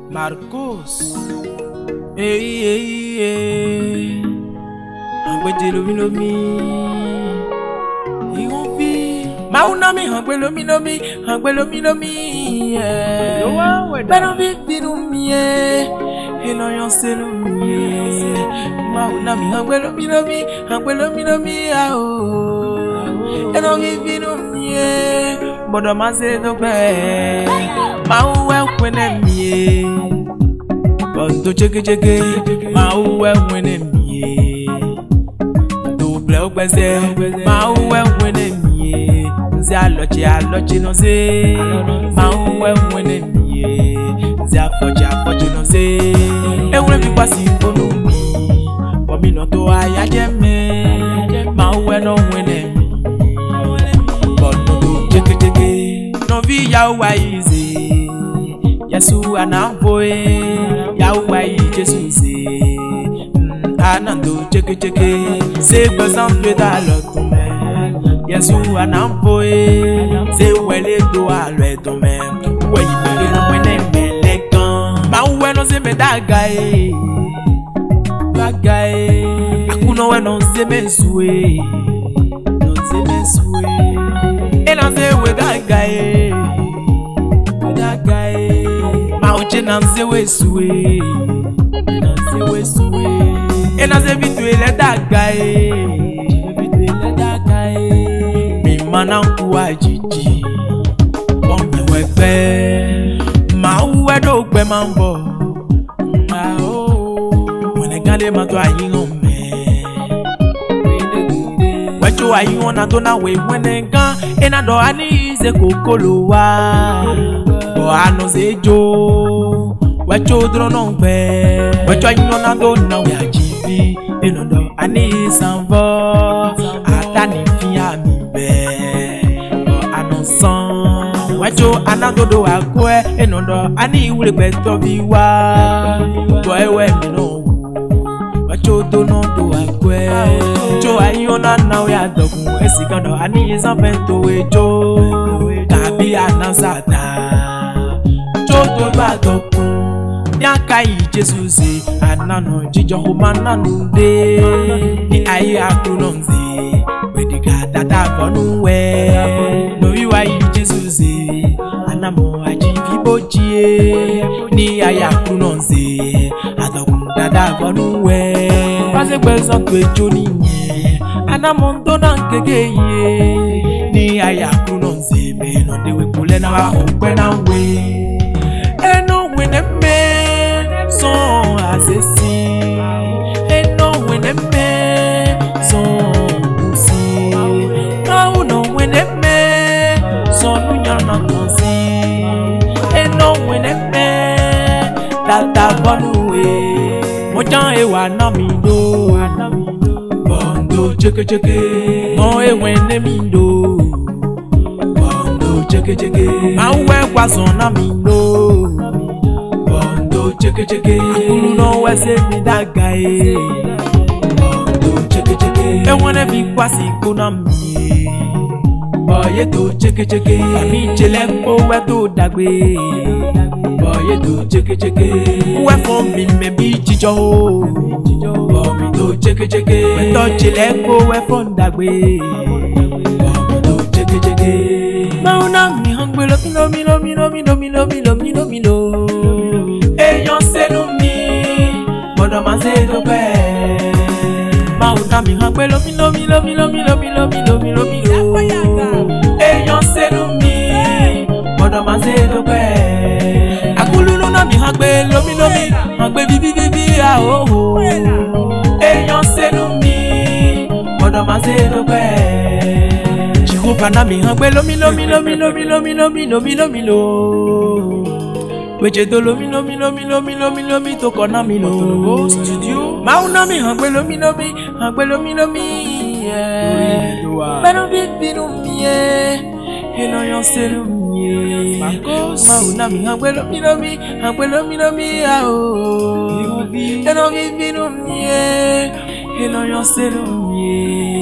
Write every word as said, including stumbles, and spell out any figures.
Marcos. Hey, hey, hey. Angbe lomi lomi. Igon fi. Mauna mi angbe lomi lomi. Angbe lomi lomi. Benon vi fi lomi. Eno yon se lomi. Mauna mi angbe lomi lomi. Angbe lomi lomi. Eno vi fi lomi. Bodo manse do be. Mau we kwene mi. Bondo cheke cheke. Mau we kwene mi. Do blow gbese. Mau we kwene mi. Nze aloche aloche no se. Mau we kwene mi. Nze afoche afoche no se. Ewe mi kwasi fonu mi. Bo mi no to aya je me. Mau we no kwene mi. Bondo cheke cheke. No vi ya wa izi. Yesu anamboe ya wa Yesu se. Anando cheke cheke. Se besan pe da lo me. Yesu anamboe. Se wele do alwe to me. We yi no mwene melekan. Ma we no se me daga e. Daga e. Akuno we no se me suwe. No se me suwe. E no se we daga e. Daga e. Ma uche na se we suwe. Na se we suwe. E na se vitu ele daga e. Vitu ele daga e. Mi mana nkuwa jiji. Onye wekbe. Ma uwe do gbe mambo. Ma o. Mwene gale mato ayi ngome. Wecho ayi ona dona we mwene gan. Ena do ani ize kokolo wa. Bo ano sejo. Wecho drono gbe. Wecho ayi ona dona we ajibi. Eno do ani sanvo. Atani fi ami be. Bo ano san. Wecho anadodo akwe. Eno do ani wule beto biwa. Bo ewe mi no. Wecho dono do akwe. Jo ayi ona na we adogun. Esikando ani sanfento wejo. Tabi anasata. Jo do badokun. Nyaka yi Jesu se. Anano jijo humana nude. Ni ayi akunonze. Wedika tata fonu we. No yu ayi Jesu se. Anamo ajivi bochie. Ni ayi akunonze. Adokun tata fonu we. Pase kwesan twejo ni nye. Anamonto na nkeke ye. Ni ayi akunonze. Meno dewe kule na wa hukwe na we. Eno wene me. Son asesi. Eno wene me. Son usi. Kau no wene me. Son unyana konsi. Eno wene me. Tata bonuwe. Mojan ewa namido. Bondo cheke cheke. Mo ewe nemido. Bondo cheke cheke. Mawe kwa son namido. Bondo cheke cheke. Akulu no wese mi daga e. Bondo cheke cheke. E wane vi kwasi kuna mi. Boye to cheke cheke. Ami chele ko we to dagbe. Boye to cheke cheke. We fon mi me bi jijo. Bomi to cheke cheke. We to chele ko we fon dagbe. Bomi to cheke cheke. Mauna mi hangbe lo mi lo mi lo mi lo mi lo mi lo mi lo mi lo mi lo. Eyon se lo mi. Bodo manse do be. Mauna mi hangbe lo mi lo mi lo mi lo mi lo mi lo mi lo mi lo mi lo. Eyon se lo mi. Bodo manse do be. Akulu no na mi hangbe lo mi lo mi. Hangbe bibi bibi a oh oh. Eyon se lo mi. Bodo manse do be. Jehova mi hangbe lo mi lo mi lo mi lo mi lo mi lo mi lo mi lo mi lo. Weche do lo mi lo mi lo mi lo mi lo mi lo mi to kona mi lo. Studio. Mauna mi hangbe lo mi lo mi hangbe lo mi lo mi. Beno bi bi no mi e. Eno yon se lo mi. Marcos. Mauna mi hangbe lo mi lo mi hangbe lo mi lo mi a o. Eno bi bi no mi e. Eno yon se lo mi.